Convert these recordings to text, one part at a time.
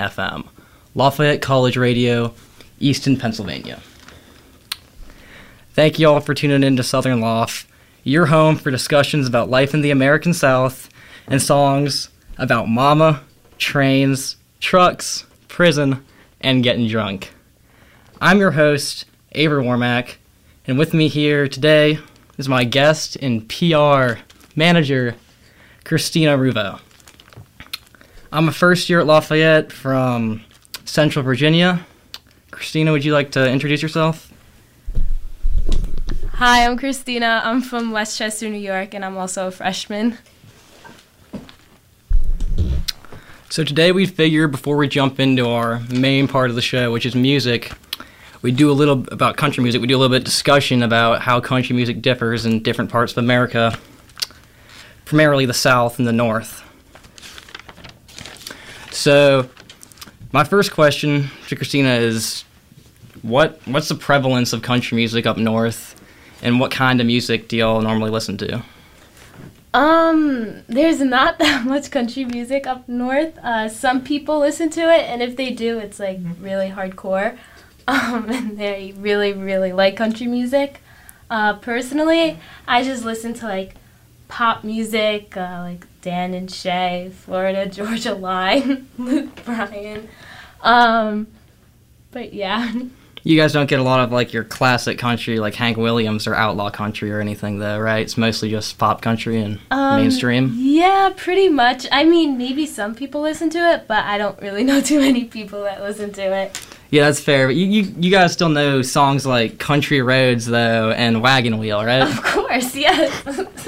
FM, Lafayette College Radio, Easton, Pennsylvania. Thank you all for tuning in to Southern Loft, your home for discussions about life in the American South and songs about mama, trains, trucks, prison, and getting drunk. I'm your host, Avery Warmack, and with me here today is my guest and PR manager, Christina Ruvo. I'm a first year at Lafayette from Central Virginia. Christina, would you like to introduce yourself? Hi, I'm Christina. I'm from Westchester, New York, and I'm also a freshman. So today we figure before we jump into our main part of the show, which is music, we do a little about country music. We do a little bit of discussion about how country music differs in different parts of America, primarily the South and the North. So my first question to Christina is, what's the prevalence of country music up north, and what kind of music do y'all normally listen to? There's not that much country music up north. Some people listen to it, and if they do, it's like really hardcore. And they really, really like country music. Personally, I just listen to like pop music, like Dan and Shay, Florida Georgia Line, Luke Bryan. But yeah. You guys don't get a lot of like your classic country like Hank Williams or outlaw country or anything though, right? It's mostly just pop country and mainstream. Yeah, pretty much. I mean, maybe some people listen to it, but I don't really know too many people that listen to it. Yeah, that's fair. But you guys still know songs like Country Roads though and Wagon Wheel, right? Of course, yes.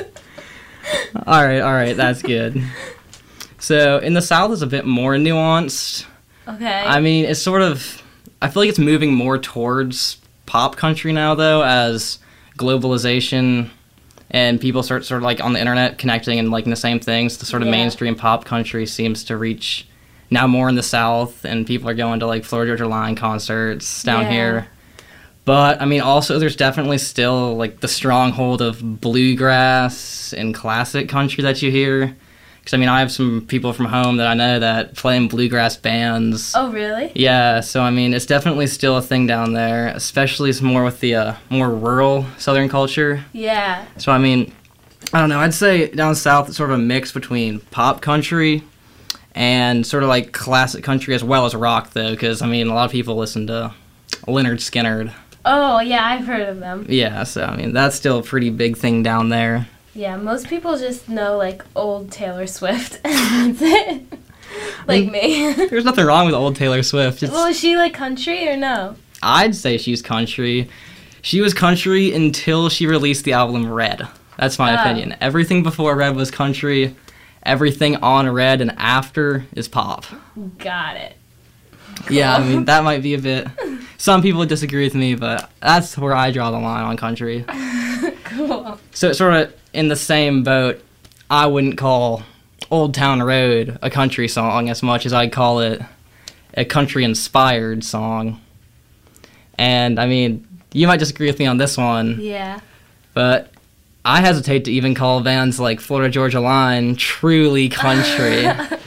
All right, that's good. So in the South it's a bit more nuanced. Okay. I mean, it's sort of, I feel like it's moving more towards pop country now, though, as globalization and people start sort of like on the internet connecting and liking the same things. The sort of mainstream pop country seems to reach now more in the South, and people are going to like Florida Georgia Line concerts down here. But, I mean, also there's definitely still like the stronghold of bluegrass and classic country that you hear. Because, I mean, I have some people from home that I know that play in bluegrass bands. Oh, really? Yeah, so, I mean, it's definitely still a thing down there, especially more with the more rural Southern culture. Yeah. So, I mean, I don't know, I'd say down south it's sort of a mix between pop country and sort of like classic country as well as rock, though, because, I mean, a lot of people listen to Lynyrd Skynyrd. Oh, yeah, I've heard of them. Yeah, so, I mean, that's still a pretty big thing down there. Yeah, most people just know, like, old Taylor Swift, and that's it. Like me. There's nothing wrong with old Taylor Swift. Well, is she, like, country or no? I'd say she's country. She was country until she released the album Red. That's my opinion. Everything before Red was country. Everything on Red and after is pop. Got it. Cool. Yeah, I mean, that might be a bit... Some people would disagree with me, but that's where I draw the line on country. Cool. So it's sort of in the same boat. I wouldn't call Old Town Road a country song as much as I'd call it a country-inspired song. And, I mean, you might disagree with me on this one. Yeah. But I hesitate to even call bands like Florida Georgia Line truly country.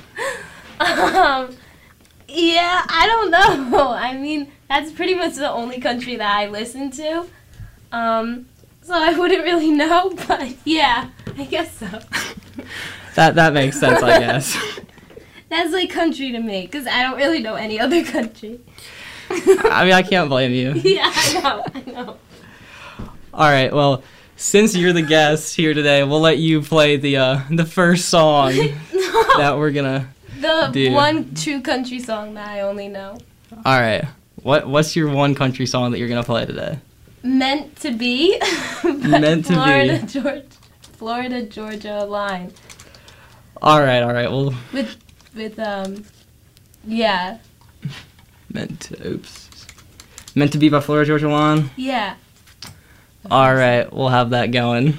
Yeah, I don't know. I mean, that's pretty much the only country that I listen to. So I wouldn't really know, but yeah, I guess so. That makes sense, I guess. That's like country to me, because I don't really know any other country. I mean, I can't blame you. Yeah, I know. All right, well, since you're the guest here today, we'll let you play the first song that we're gonna do. One true country song that I only know. All right, what's your one country song that you're gonna play today? Meant to Be. Meant to Be. Florida Georgia Line. All right. Well, with yeah. Meant to Be by Florida Georgia Line. Yeah. All right, we'll have that going.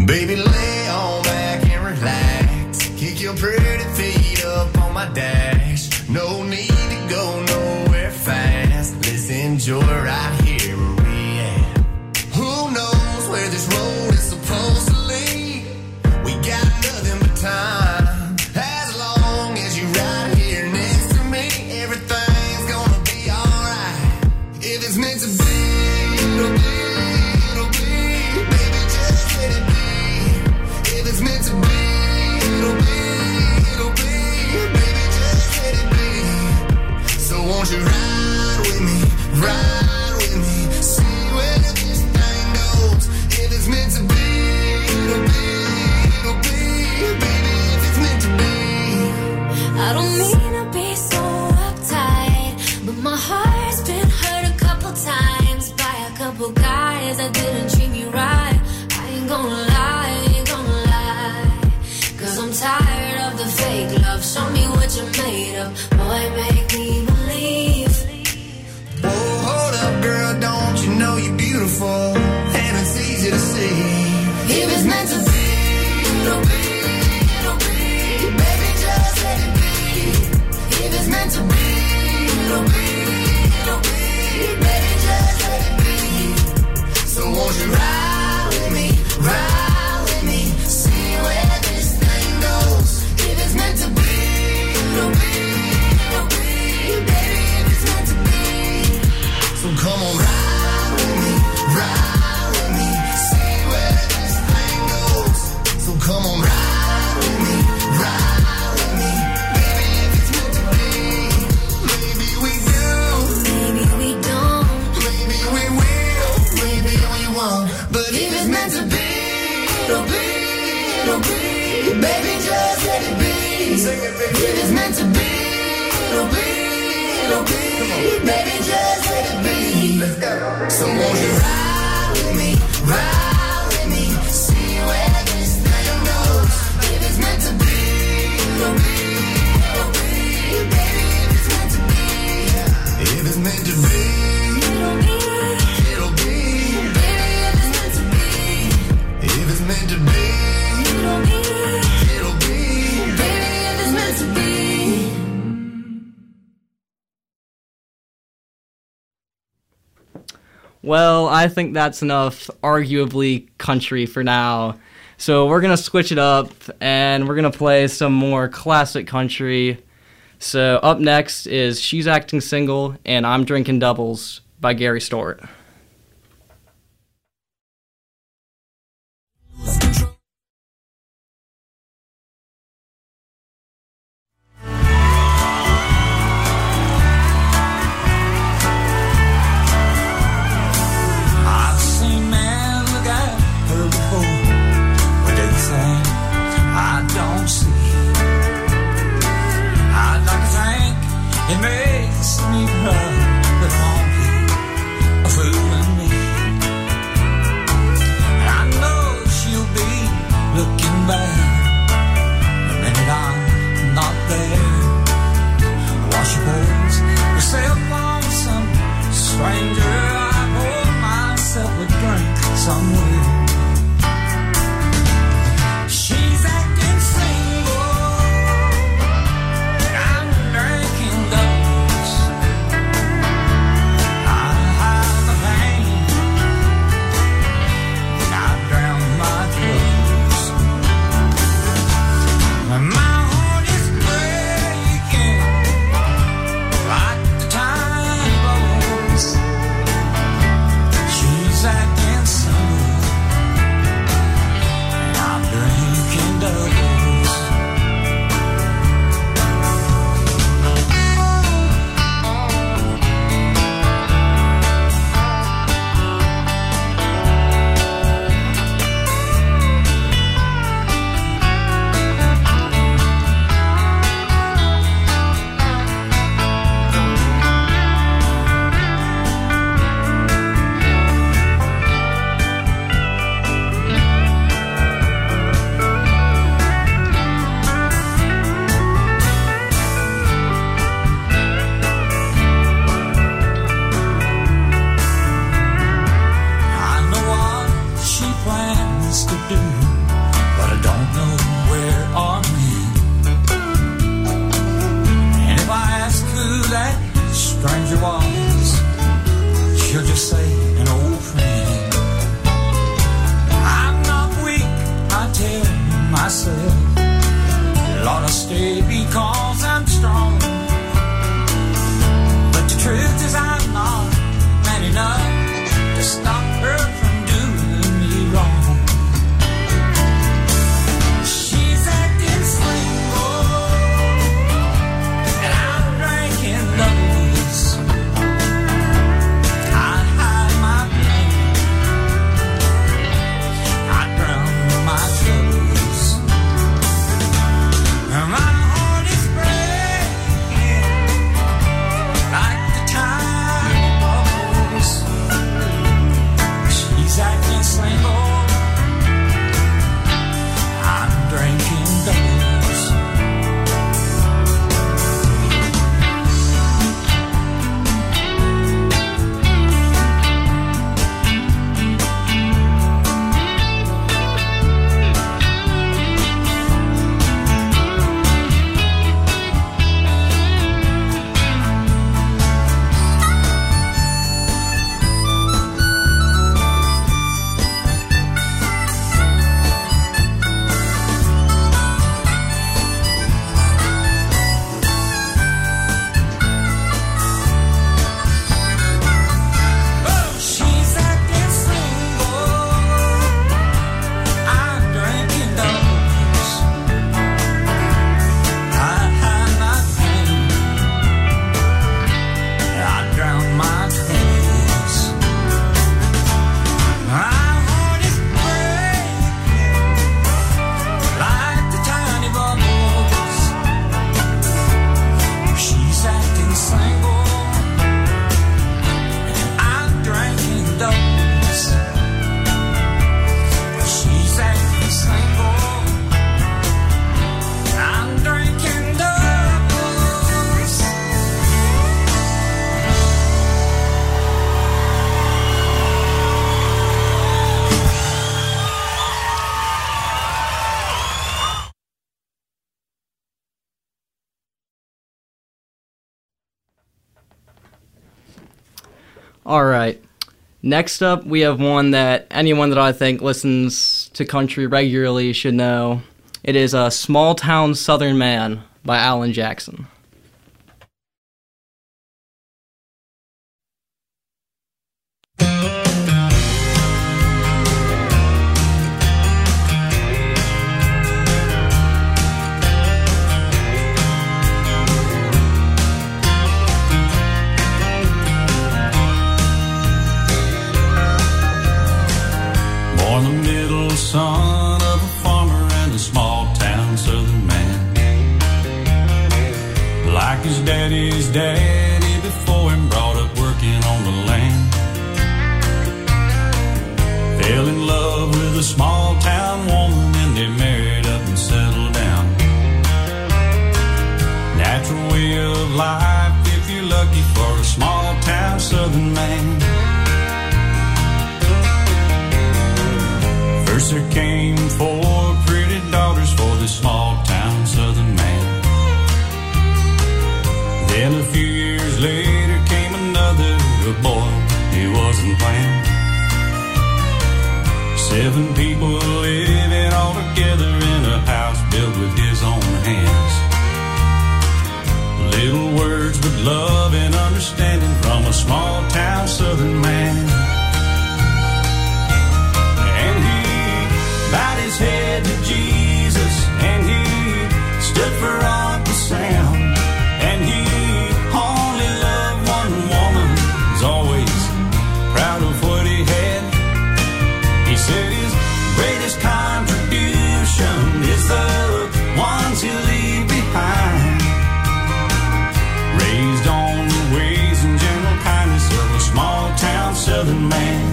Baby, lay on back and relax. Kick your pretty feet up on my dash. No need to go nowhere fast. Let's enjoy right here where we at. Who knows where this road is supposed to lead? We got nothing but time. As long as you're right here next to me, everything's gonna be alright. If it's meant to be, it'll be, it'll be. Baby, just let it be. If it's meant to be, it'll be, it'll be. Baby, just let it be. So won't you ride with me, ride with me, see where this thing goes. If it's meant to be, it'll be, it'll be. Baby, if it's meant to be. I don't mean to be so uptight, but my heart's been hurt a couple times by a couple guys that didn't treat me right. I ain't gonna lie, ain't gonna lie, 'cause I'm tired of the fake love. Show me what you're made of, boy, make me believe. Whoa, hold up, girl, don't you know you're beautiful? And it's easy to see. If it's meant to be, it'll be, it'll be. Baby, just let it be. If it's meant to be, it'll be, it'll be. Baby, just let it be. So won't you ride with me, ride with me, see where this thing goes. If it's meant to be, it'll be, it'll be. Baby, if it's meant to be. So come on, ride with me, see where this thing goes. So come on, ride with me, baby, if it's meant to be. Maybe we do, Maybe we don't. maybe we will, maybe we won't. But if it's meant to be, it'll be, it'll be. Baby, just let it be. Sing it, baby. If it's meant to be, it'll be, it'll be. Baby, just let it be. Let's go. So won't you ride with me, see where this thing goes. If it's meant to be, it'll be, it'll be. Baby, if it's meant to be, if it's meant to be, It'll be, it'll be. baby, if it's meant to be. If it's meant to be, It'll be, it'll be. baby, if it's meant to be. Well, I think that's enough arguably country for now. So we're going to switch it up and we're going to play some more classic country. So up next is She's Acting Single and I'm Drinking Doubles by Gary Stewart. I've seen men look at her before, but they say I don't see. I'd like to think it makes me cry, but I'm only a fool. All right. Next up, we have one that anyone that I think listens to country regularly should know. It is a Small Town Southern Man by Alan Jackson. Born the middle son of a farmer and a small town southern man. Like his daddy's daddy before him, brought up working on the land. Fell in love with a small town woman and they married up and settled down. Natural way of life if you're lucky for a small town southern man. First there came 4 pretty daughters for this small town southern man. Then a few years later came another, a boy he wasn't planned. 7 people living all together in a house built with his own hands. Little words but love and understanding from a small town southern man. Bowed his head to Jesus, and he stood for Uncle Sam. And he only loved one woman, was always proud of what he had. He said his greatest contribution is the ones he'll leave behind. Raised on the ways and gentle kindness of a small town southern man.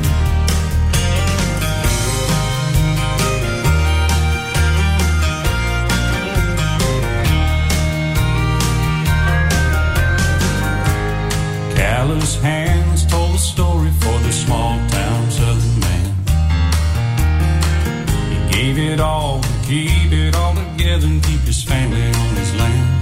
Callous hands told the story for the small town southern man. He gave it all to keep it all together and keep his family on his land.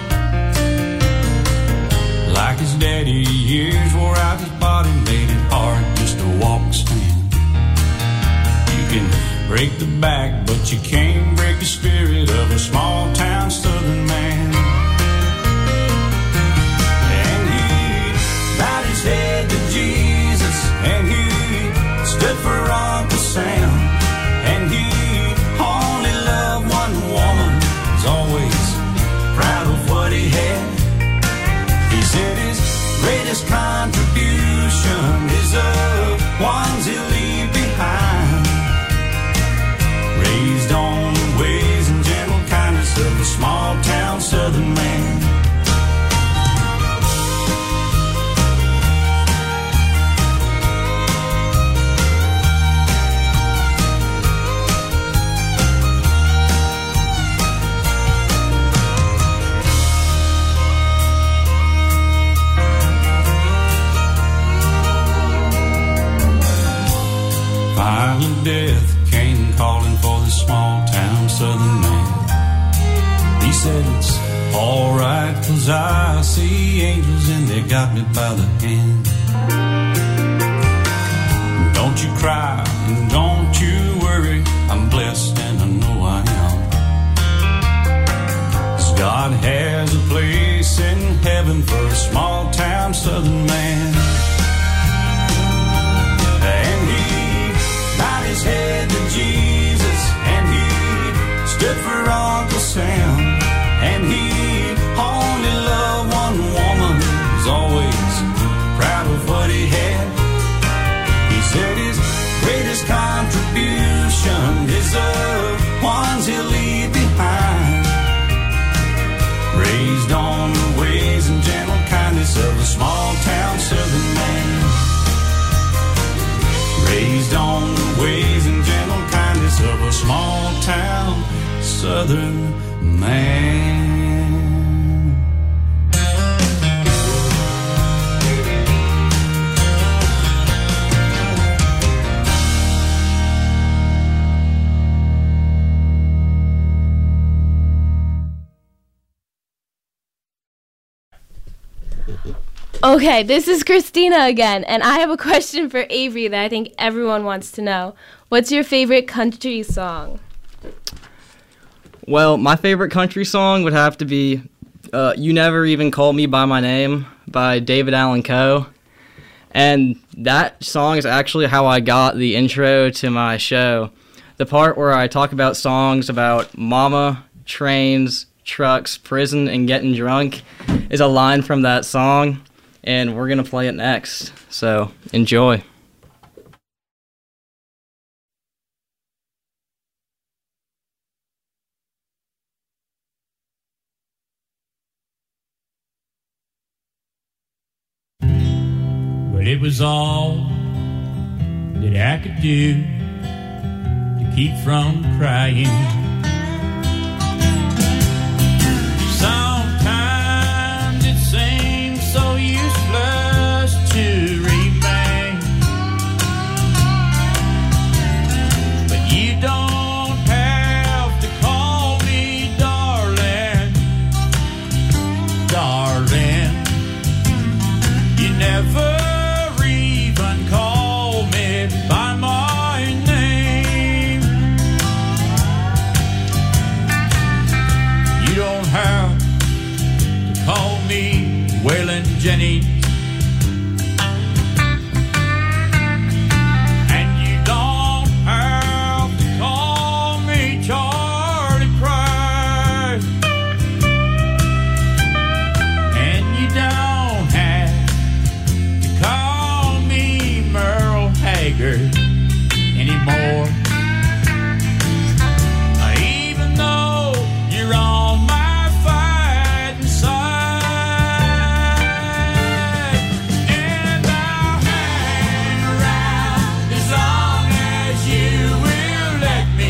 Like his daddy, years wore out his body, made it hard just to walk and stand. You can break the back, but you can't break the spirit of a small town southern man. Bowed his head to Jesus, and he stood for Uncle Sam. And he only loved one woman, was always proud of what he had. He said his greatest contribution is the ones he'll leave behind. Raised on the ways and gentle kindness of a small town southern man. Finally death came calling for the small town southern man. He said it's alright 'cause I see angels and they got me by the hand. Don't you cry and don't you worry, I'm blessed and I know I am. 'Cause God has a place in heaven for a small town southern man. And he bowed his head to Jesus, and he stood for Uncle Sam. And he only loved one woman, was always proud of what he had. He said his greatest contribution is the ones he'll leave behind. Raised on the ways and gentle kindness of a small town southern man. Raised on the ways and gentle kindness of a small town southern man. Okay, this is Christina again, and I have a question for Avery that I think everyone wants to know. What's your favorite country song? Well, my favorite country song would have to be You Never Even Called Me By My Name by David Allan Coe. And that song is actually how I got the intro to my show. The part where I talk about songs about mama, trains, trucks, prison, and getting drunk is a line from that song, and we're going to play it next. So, enjoy. But it was all that I could do to keep from crying. Sometimes it seems so useless to remain, but you don't have to call me darling, darling. You never even call me by my name. You don't have to call me Waylon Jennings, and you don't have to call me Charlie Price, and you don't have to call me Merle Haggard anymore. Even though you're on my fighting side, and I'll hang around as long as you will let me,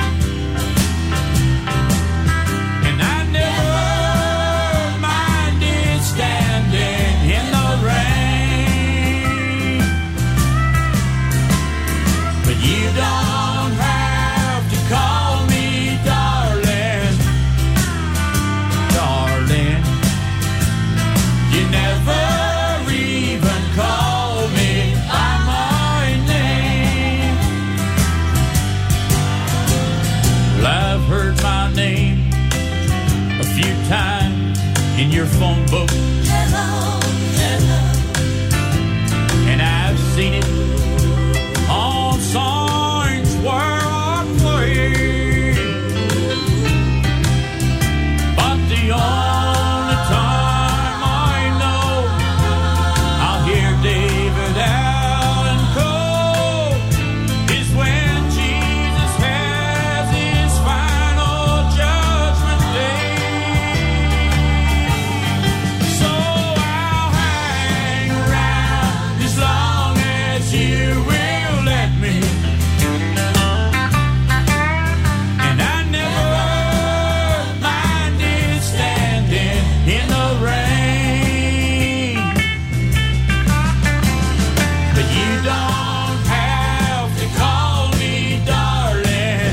and I never minded standing in the rain. But you don't have to call me darling, darling. You never even call me by my name. Well, I've heard my name a few times in your phone book, and I've seen it on signs where I play. But the only time I know I'll hear David Allan Coe is when Jesus has his final judgment day. So I'll hang around as long as you will let me, and I never minded standing in the rain. But you don't have to call me darling,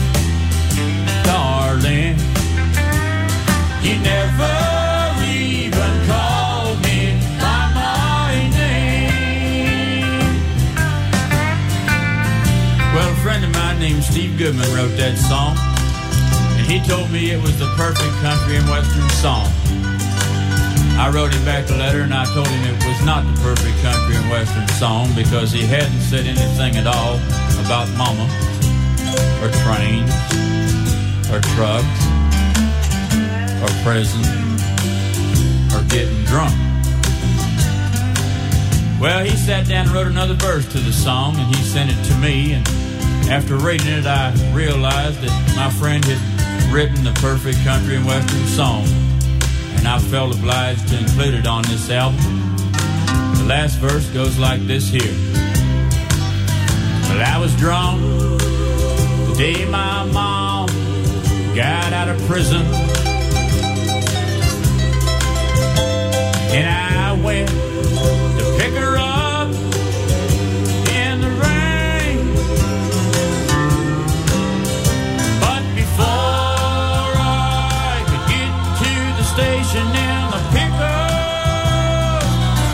darling. You never even call me by my name. Well, a friend of mine named Steve Goodman wrote that song, and he told me it was the perfect country and western song. I wrote him back a letter and I told him it was not the perfect country and western song because he hadn't said anything at all about mama, or trains, or trucks, or prison, or getting drunk. Well, he sat down and wrote another verse to the song, and he sent it to me, and after reading it, I realized that my friend had written the perfect country and western song, and I felt obliged to include it on this album. The last verse goes like this here. Well, I was drunk the day my mom got out of prison, and I went to pick her up in the rain. But before I could get to the station in the pickup,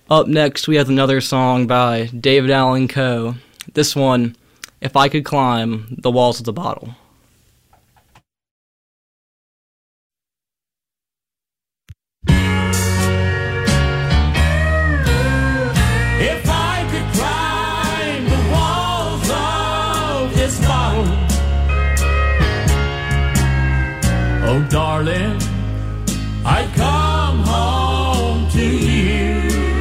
Up next, we have another song by David Allan Coe. This one, If I Could Climb the Walls of the Bottle. If I could climb the walls of this bottle, oh darling, I'd come home to you.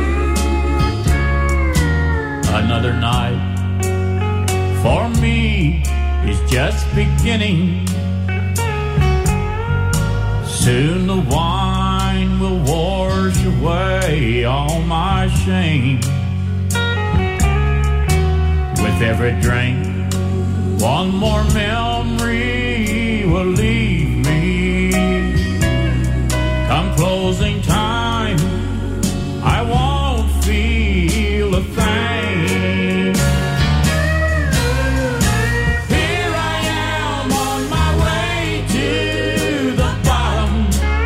Another night for me is just beginning. Soon the wine will wash away all my shame. With every drink, one more memory will leave me. Come closing time, I won't feel a thing. Here I am on my way to the bottom.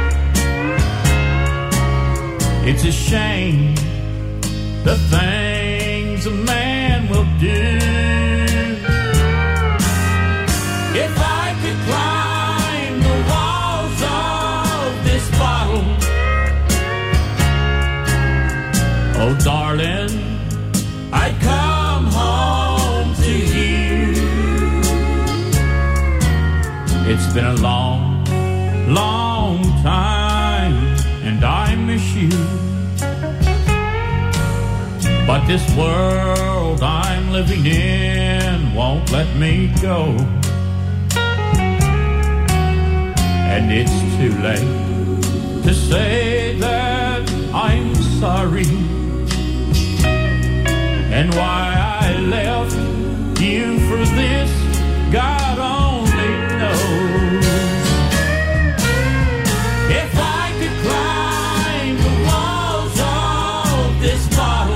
It's a shame the things a man will do. If I could climb the walls of this bottle, oh darling, I'd come home to you. It's been a long, long time, and I miss you. But this world I'm living in won't let me go. And it's too late to say that I'm sorry. And why I left you for this, God only knows. If I could climb the walls of this bottle,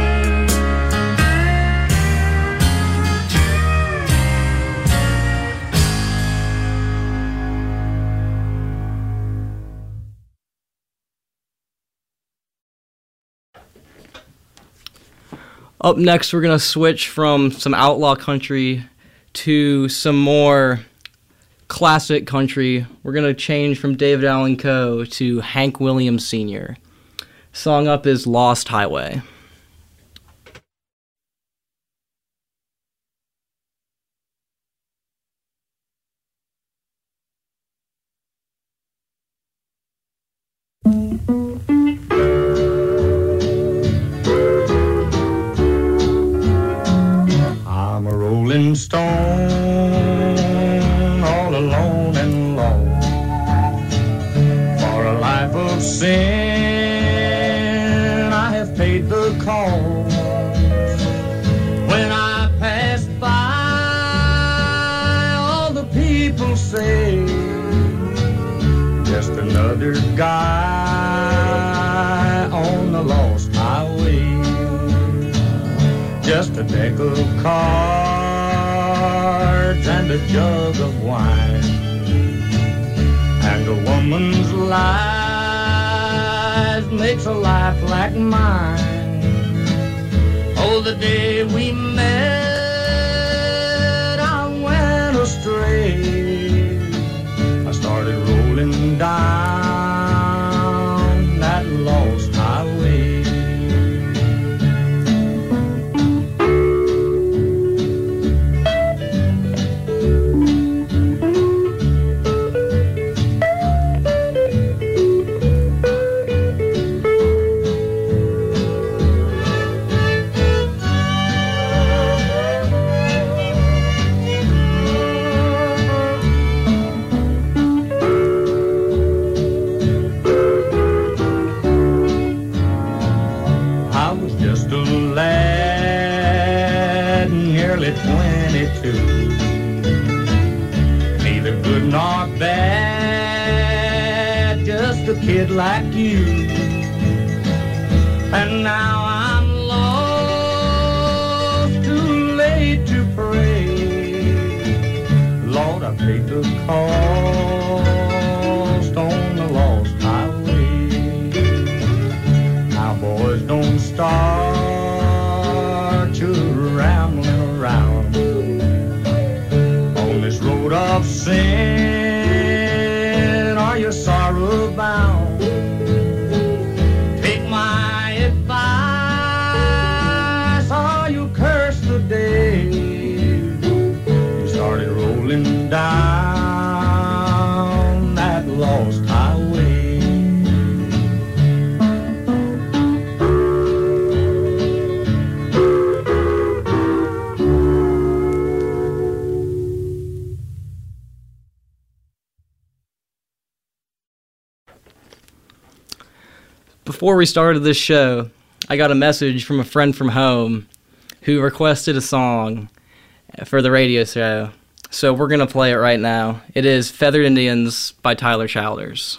Up next, we're going to switch from some outlaw country to some more classic country. We're going to change from David Allan Coe to Hank Williams Sr. Song up is Lost Highway. I'm a rolling stone, all alone and lost. For a life of sin, I have paid the cost. When I pass by, all the people say, just another guy on the lost highway. Just a deck of cards and a jug of wine, and a woman's lies makes a life like mine. Oh, the day we met, I went astray. I started rolling down that lost highway. Nearly 22, neither good nor bad, just a kid like you. And now I'm lost, too late to pray. Lord, I paid the cost on the lost highway. Now boys, don't stop rambling around on this road of sin. Are you sorrow bound? Take my advice, or you curse the day you started rolling down that lost highway. Before we started this show, I got a message from a friend from home who requested a song for the radio show. So we're going to play it right now. It is Feathered Indians by Tyler Childers.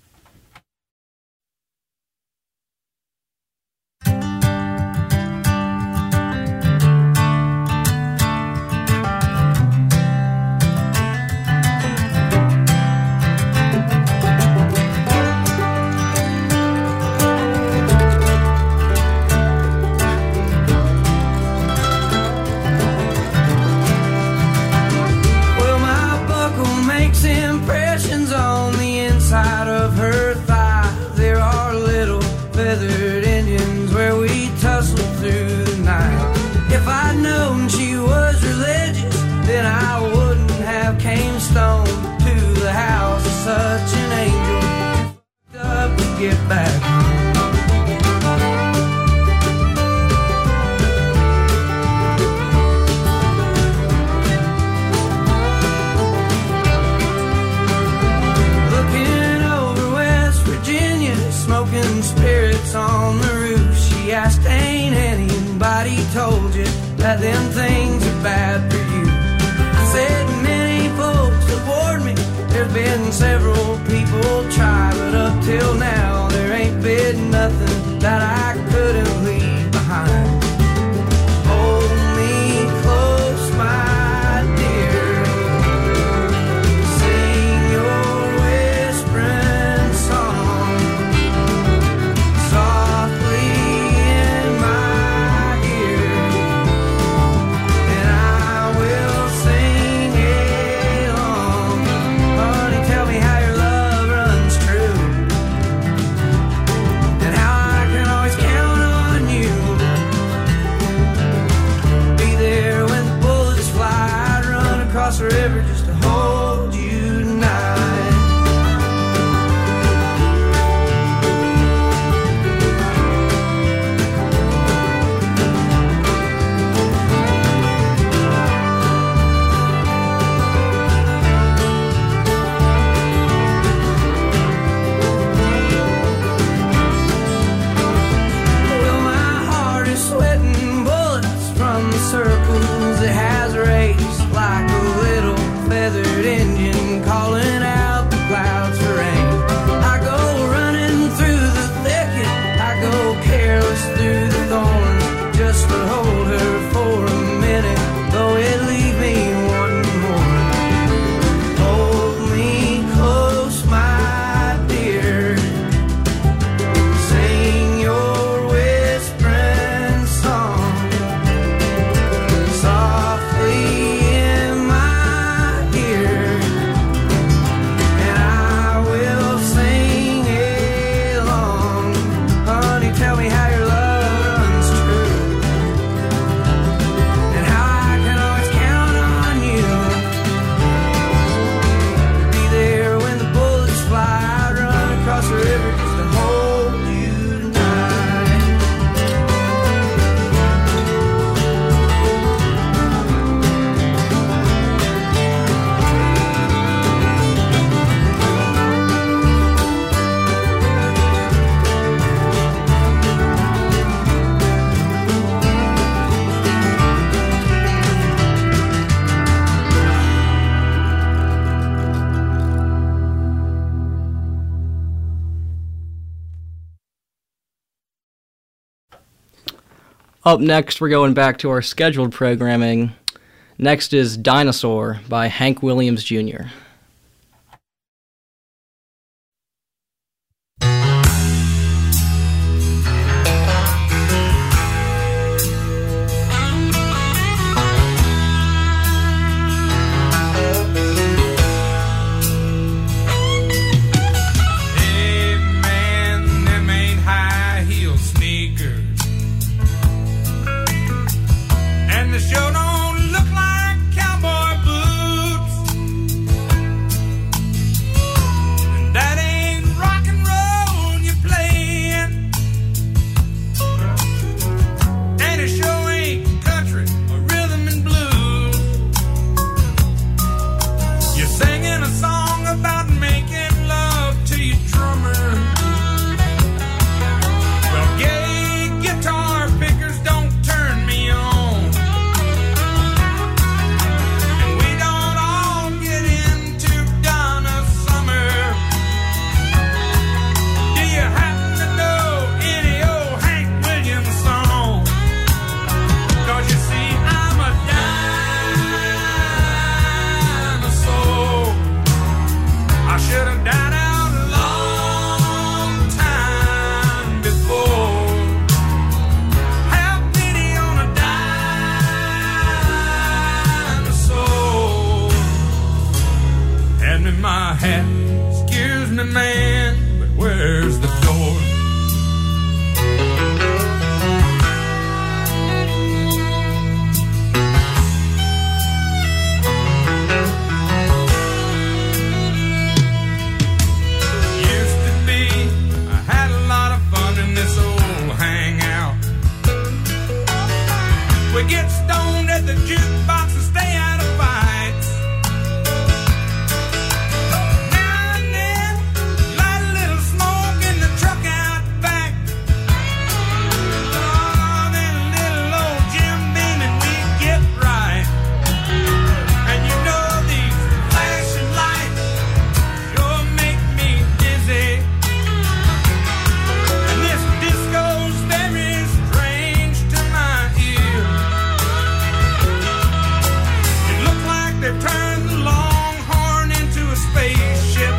Such an angel, up to get back. Looking over West Virginia, smoking spirits on the roof. She asked, ain't anybody told you that them things are bad for you? I said, many folks have warned me. There's been several people try, but up till now there ain't been nothing that I couldn't leave behind. Hold me close, my dear. Sing your whispering song softly in my ear, and I will sing along. Honey, tell me how your love runs true, and how I can always count on you. Be there when the bullets fly. I'd run across the river just to hold you tonight. Well, my heart is sweating bullets from the circles it has raced, like a little feathered Indian calling out the clouds for rain. I go running through the thicket, I go careless through the thorns, just to hold her for a minute, though it leave me wanting more. Hold me close, my dear. Sing your whispering song softly in my ear, and I will sing along. Honey, tell me how your love runs true, and how I can always count on you. Be there when the bullets fly. I'd run across the river just to hold you tonight. Up next, we're going back to our scheduled programming. Next is Dinosaur by Hank Williams Jr. sure don't look like cowboy boots. And that ain't rock and roll you're playing. And it sure ain't country or rhythm and blues. You're singing a song about making love to your drummer. Well, gay guitar pickers don't turn me on. And we don't all get into Donna Summer. Do you happen to know any old Hank Williams song? 'Cause you see, I'm a dinosaur. I should have died out a long time before. Have pity on a dinosaur. Hand me my hat, excuse me, man, but where's the door? Used to be, I had a lot of fun in this old hangout. We get stoned at the jukebox and stay out of fights. Now and then, light a little smoke in the truck out back. Oh, then a little old Jim Beam and we get right. And you know these flashing lights sure make me dizzy. And this disco's very strange to my ear. It looks like they've turned the Longhorn into a spaceship.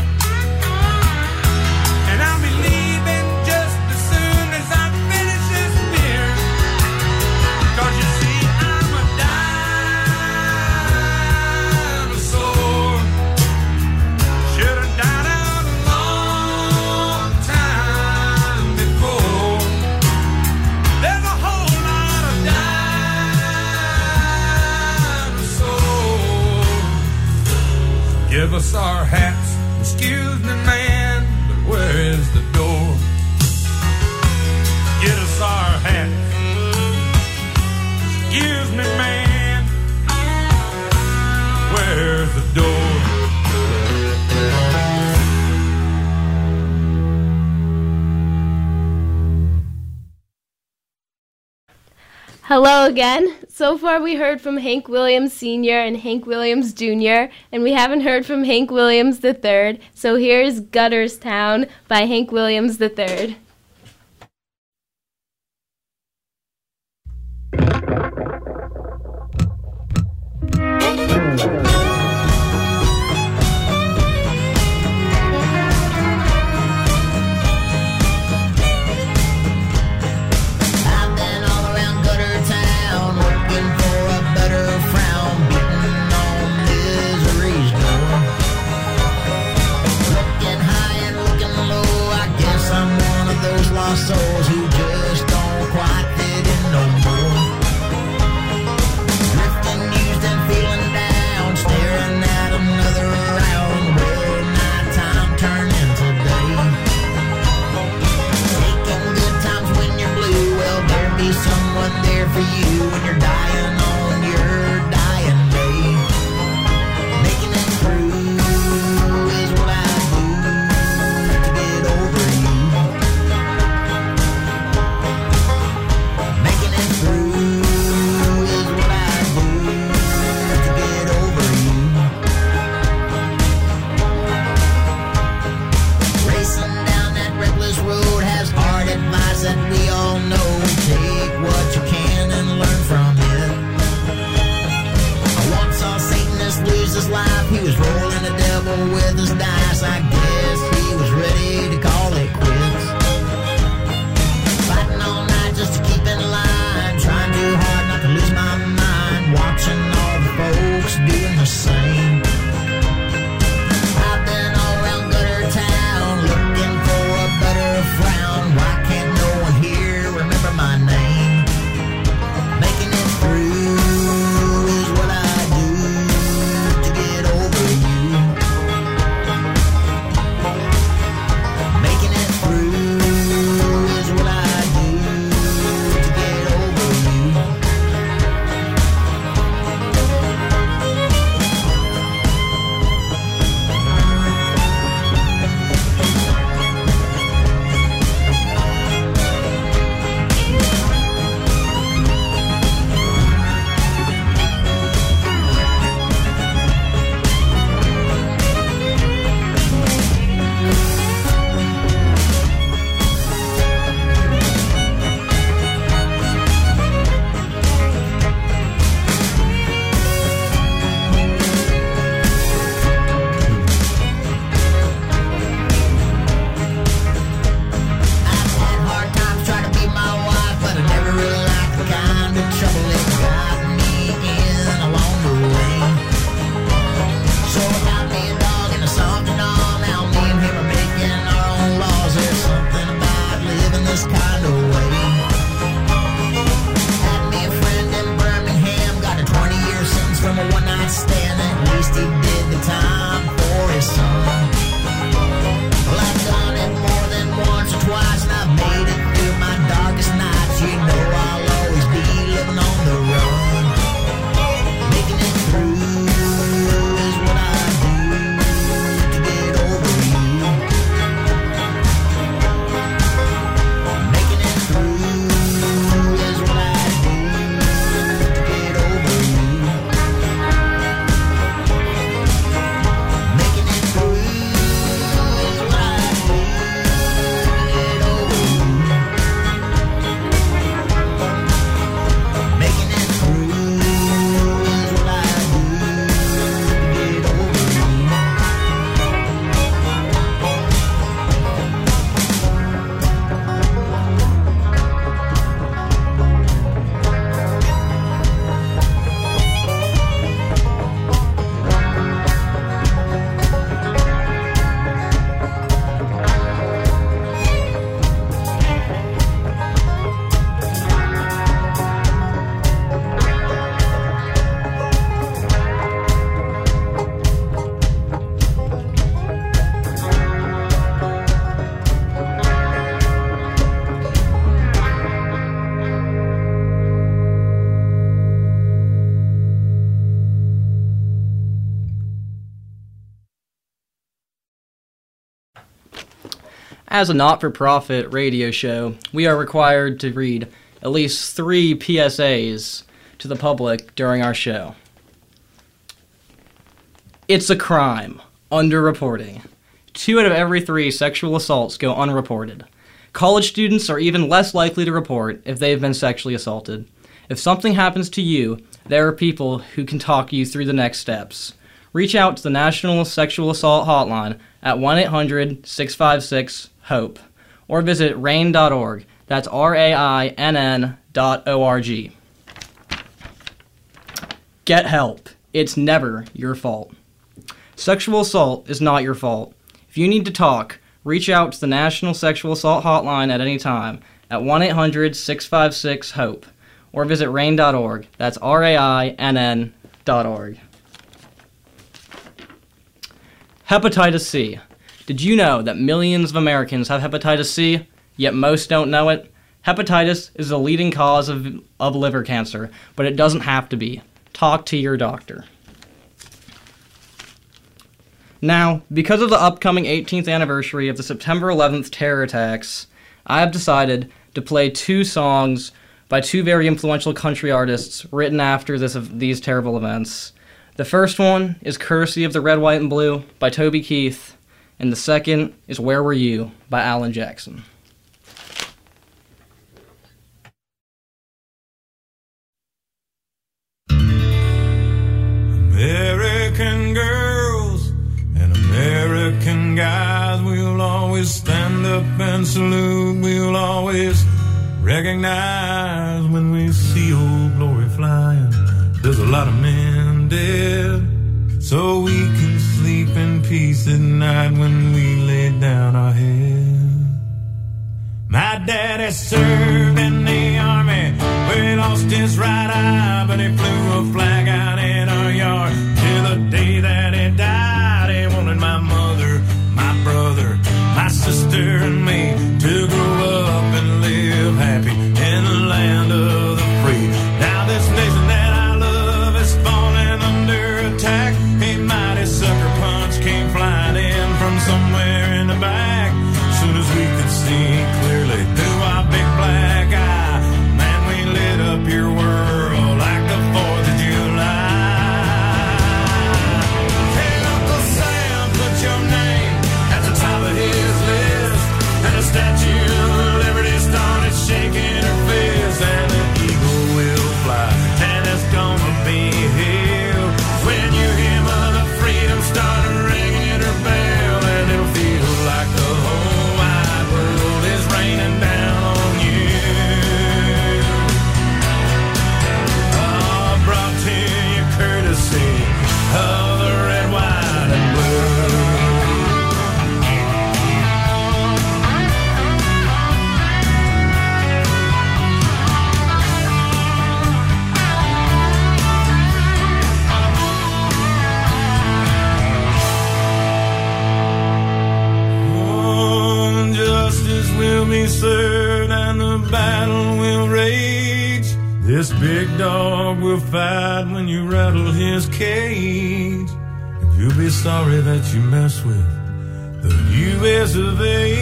And I'll be leaving just as soon as I finish this beer. 'Cause you see, I'm a dinosaur. Should have died out a long time before. There's a whole lot of dinosaurs. Give us our hats, excuse me, man, but where is the door? Get us our hats, excuse me, man, where's the door? Hello again. So far we heard from Hank Williams Sr. and Hank Williams Jr., and we haven't heard from Hank Williams III, so here's Gutterstown by Hank Williams III. I've been all around Gutter Town, looking for a better frown, beating on misery's door. Looking high and looking low, I guess I'm one of those lost souls who just don't quite fit in no more. Drifting, used and feeling down, staring at another round. Will nighttime turn into day? Taking good times when you're blue, well, there'll be someone there for you when you're dying on your dying day. Making it through is what I do to get over you. Making it through is what I do to get over you. Racing down that reckless road has hard advice that we all know. Take what you can and learn from it. I once saw Satanist lose his life. He was rolling the devil with his dice. I guess he was ready to call it quits. Fighting all night just to keep in line. Trying too hard not to lose my mind. Watching all the folks doing the same. I've been all around Gutter Town, looking for a better frown. Why can't no one here remember my name? Making it through As a not-for-profit radio show, we are required to read at least 3 PSAs to the public during our show. It's a crime. Underreporting. 2 out of every 3 sexual assaults go unreported. College students are even less likely to report if they've been sexually assaulted. If something happens to you, there are people who can talk you through the next steps. Reach out to the National Sexual Assault Hotline at 1-800-656-HOPE or visit RAINN.org. That's RAINN.org. Get help. It's never your fault. Sexual assault is not your fault. If you need to talk, reach out to the National Sexual Assault Hotline at any time at 1-800-656-HOPE or visit RAINN.org. That's RAINN.org. Hepatitis C. Did you know that millions of Americans have hepatitis C, yet most don't know it? Hepatitis is the leading cause of liver cancer, but it doesn't have to be. Talk to your doctor. Now, because of the upcoming 18th anniversary of the September 11th terror attacks, I have decided to play 2 songs by 2 very influential country artists written after these terrible events. The first one is Courtesy of the Red, White, and Blue by Toby Keith, and the second is Where Were You by Alan Jackson. American girls and American guys, we'll always stand up and salute. We'll always recognize when we see Old Glory flying. There's a lot of men dead, so we can sleep in peace at night when we lay down our head. My daddy served in the army, where he lost his right eye, but he flew a flag out in our yard till the day that he died. He wanted my mother, my brother, my sister, and me to grow up and live happy in the land of the free. Now this nation that I love is falling under attack. A mighty sucker punch came flying in from somewhere in the back. Soon as we could see clearly through our big black eye, man, we lit up your world like the 4th of July. Hey, Uncle Sam, put your name at the top of his list, and the Statue of Liberty started shaking her fist, and an eagle will fly, and it's gonna be hell when you hear Mother Freedom start ringing her bell, and it'll feel like the whole wide world is raining down on you. Oh, brought to you courtesy of the red, white, and blue. Oh, justice will be served and the battle will rage. This big dog will fight when you rattle his cage. And you'll be sorry that you mess with the U.S. of A.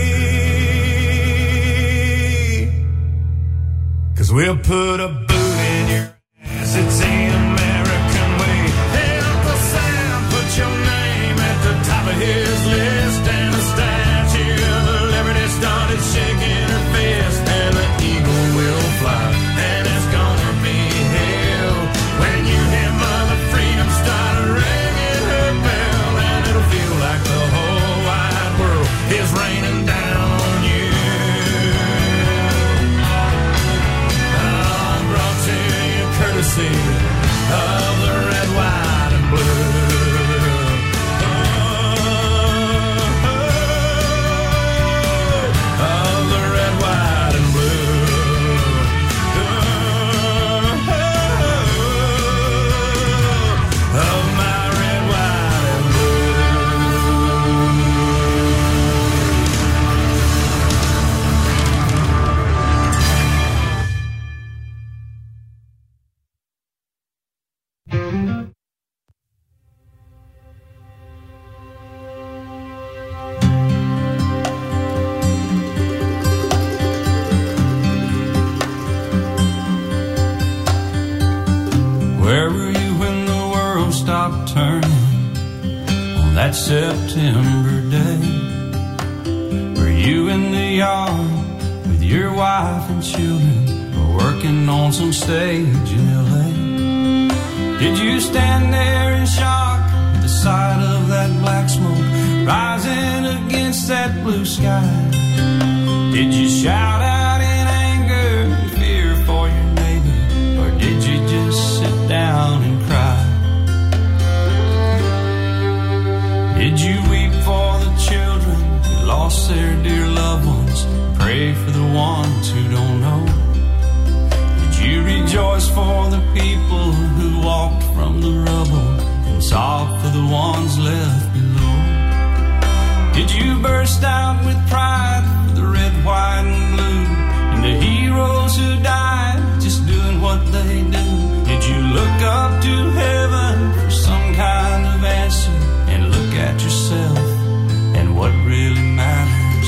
'Cause we'll put a boot in your ass. It's the American way. Hey, Uncle Sam, put your name at the top of his list, and the Statue of Liberty started shaking her fist, and the eagle will fly, and it's gonna be hell when you hear Mother Freedom start ringing her bell, and it'll feel like the whole wide world is raining down on you. I'm brought to you courtesy of the red, white, and blue. Of the red, white, and blue. Of my red, white, and stopped turning on that September day? Were you in the yard with your wife and children, or working on some stage in L.A.? Did you stand there in shock at the sight of that black smoke rising against that blue sky? Did you shout out in anger and fear for your neighbor, or did you just sit down and cry? Did you weep for the children who lost their dear loved ones, pray for the ones who don't know? Did you rejoice for the people who walked from the rubble and sob for the ones left below? Did you burst out with pride for the red, white, and blue, and the heroes who died just doing what they do? Did you look up to heaven for some kind of answer and look at yourself and what really matters?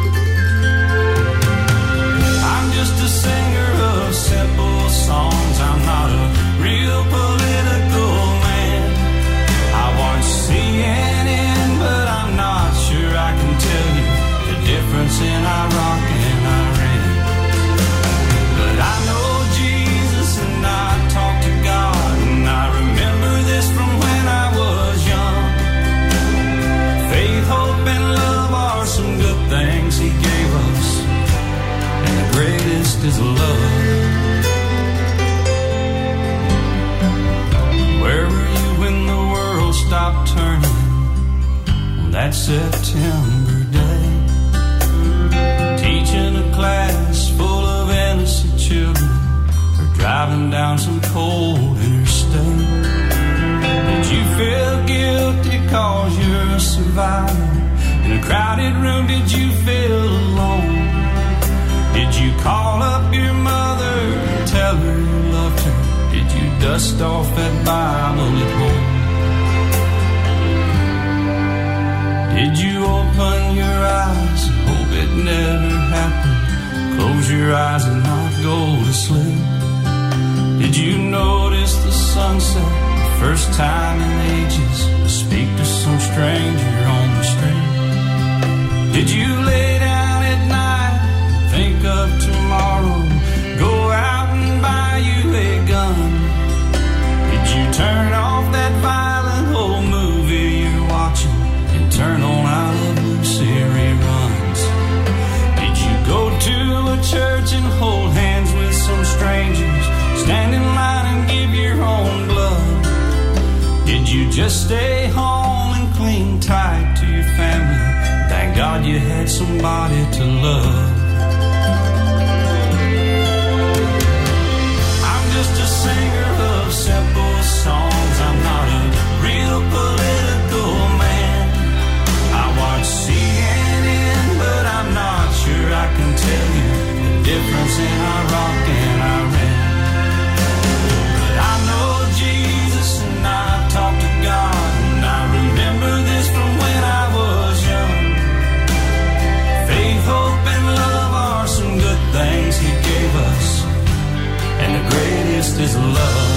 I'm just a singer of simple songs. I'm not a real political man. I watch CNN, but I'm not sure I can tell you the difference in Iraq and Iran. But I know Jesus and I talk to God, and I remember this from when I was young. Faith, hope, and love are some good things He gave us, and the greatest is love. Where were you when the world stopped turning on that September day? Teaching a class full of innocent children, or driving down some cold interstate? Did you feel guilty cause you're a survivor? In a crowded room, did you feel alone? Did you call up your mother and tell her you loved her? Did you dust off that Bible at home? Did you open your eyes and hope it never happened? Close your eyes and not go to sleep? Did you notice the sunset the first time in ages, or speak to some stranger on the street? Did you lay down at night, think of tomorrow, go out and buy you a gun? Did you turn off that violent old movie you're watching and turn on I Love Lucy reruns? Did you go to a church and hold hands with some strangers, stand in line and give your own blood? Did you just stay home and cling tight to your family? Thank God you had somebody to love. I'm just a singer of simple songs. I'm not a real political man. I watch CNN, but I'm not sure I can tell you the difference in Iraq and Iran. But I know Jesus and I talk to God, and I remember this from when I was young. Faith, hope, and love are some good things He gave us, and the greatest is love.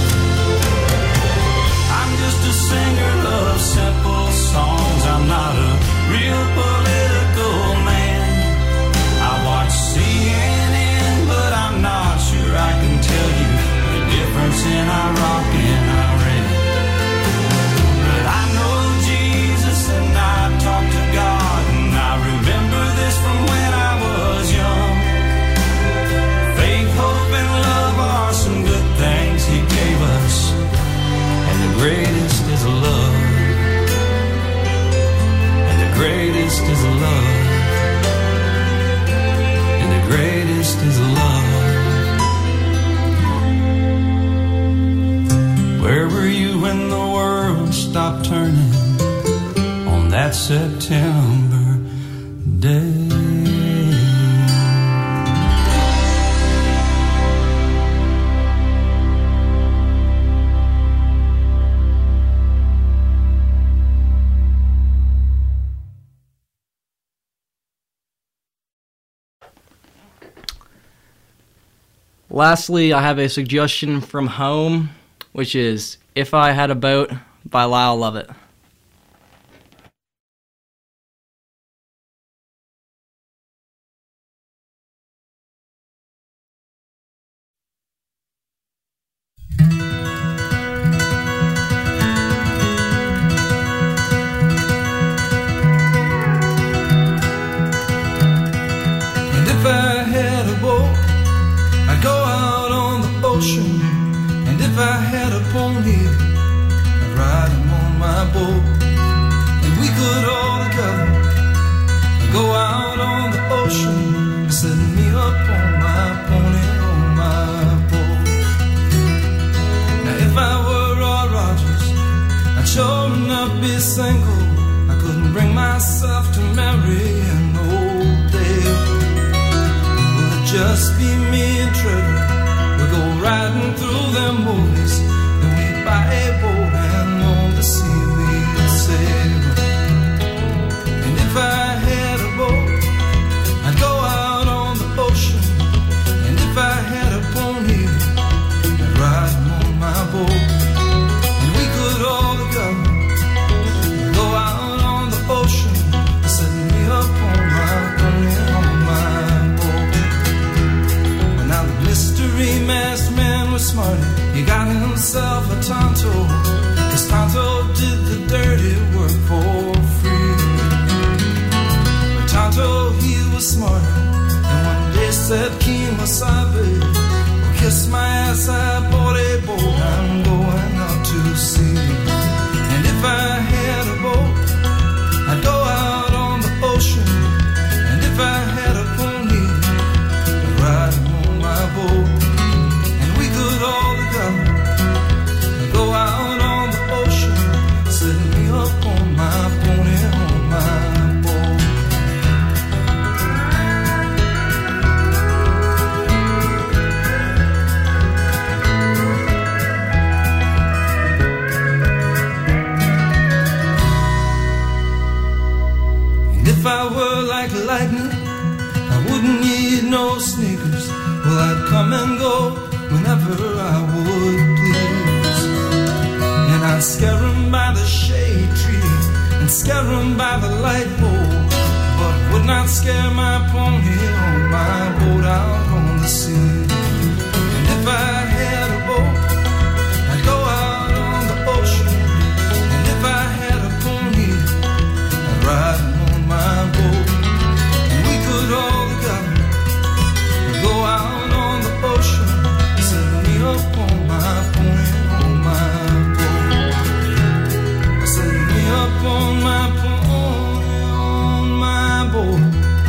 I'm just a singer of simple songs. I'm not a real political man. I watch CNN, but I'm not sure I can tell you the difference in Iraq and Iran. But I know Jesus and I talk to God, and I remember this from when I was young. Faith, hope, and love are some good things He gave us, and the greatest is love. And the greatest is love. And the greatest is love. Where were you when the world stopped turning on that September day? Lastly, I have a suggestion from home, which is If I Had a Boat by Lyle Lovett. And if I had a boat, I'd go out on the ocean. And if I had a pony, I'd ride him on my boat. And we could all together go out on the ocean, set me up on my pony, on my boat. Now if I were Roy Rogers, I'd sure enough be single. I couldn't bring myself to marry an old dame. Will it just be me and Trevor? We'll go riding through them movies, then we'd buy a boat and on the sea we'd sail. And if I had a boat, I'd go out on the ocean. And if I had a pony, I'd ride him on my boat. And we could all together go out on the ocean, set me up on my pony, on my boat. Well, now the mystery masked man was smart. He got himself a Tonto, 'cause Tonto did the dirty work for free. But Tonto, he was smart, and one day said, Kemosabe, well, kiss my ass, I bought a boat, I'm going out to sea. And if I had a boat, I'd go out on the ocean. And if I had a pony, I'd ride him on my boat. And we could all together go out on the ocean, set me up on my pony, on my boat. And if I were like lightning, I wouldn't need no sneakers. Well, I'd come and go whenever I would please. And I'd scare 'em by the shade tree and scare 'em by the light pole, but would not scare my pony on my boat out on the sea. And if I had a boat, I'd go out on the ocean. And if I had a pony, I'd ride him on my boat. And we could all together go out on the ocean, set me up on my pony, on my boat. Set me up on my pony, on my boat.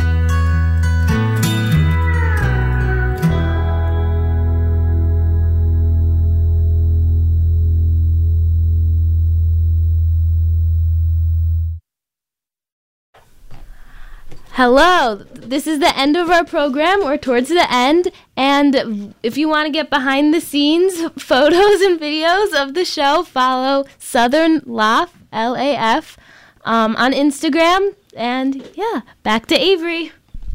Hello, this is the end of our program. We're towards the end, and if you want to get behind the scenes photos and videos of the show, follow Southern Laugh, LAF, on Instagram. And yeah, back to Avery.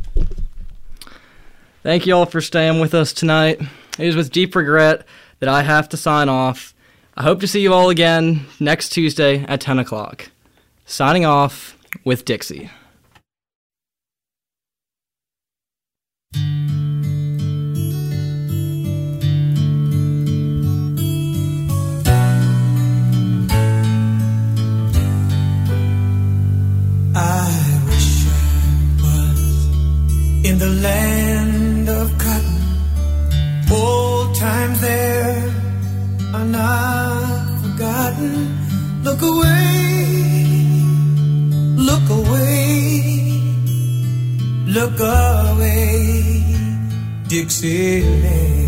Thank you all for staying with us tonight. It is with deep regret that I have to sign off. I hope to see you all again next Tuesday at 10 o'clock. Signing off with Dixie. I wish I was in the land of cotton. Old times there are not forgotten. Look away, look away, look away, Dixieland.